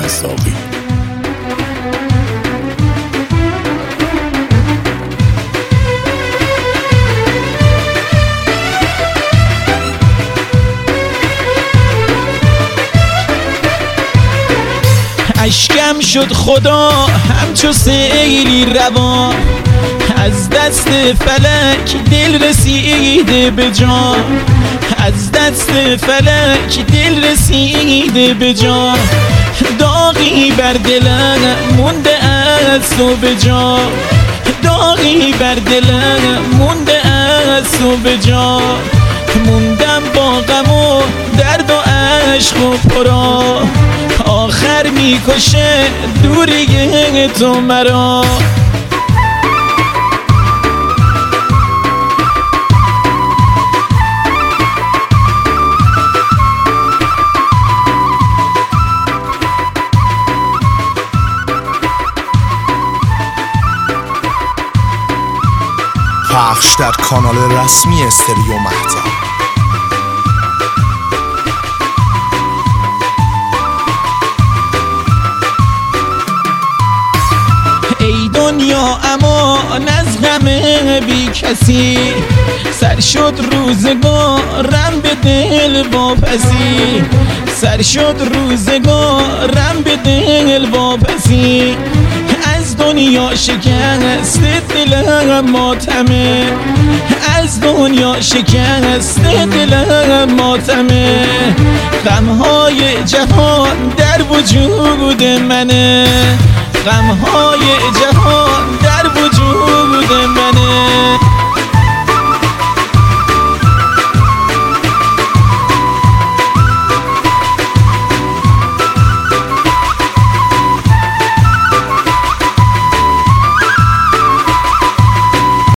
رزاقی. اشکم شد خدا همچو سیلی روان، از دست فلک دل رسیده به جان، از دست فلک دل رسیده به جان. داغی بر دلم مونده از تو به جان، داغی بر دلم مونده از تو به جان. موندم با غم و درد و عشق و پرا، آخر میکشه دوری تو مرا. پخش در کانال رسمی استریو مهتاب. ای دنیا امان از غم بی کسی، سر شد روزگارم به دل واپسی، سر شد روزگارم به دل واپسی. از دنیا شکست دلم ماتمه، از دنیا شکست دلم ماتمه. غمهای جهان در وجود منه، غمهای جهان در وجود منه.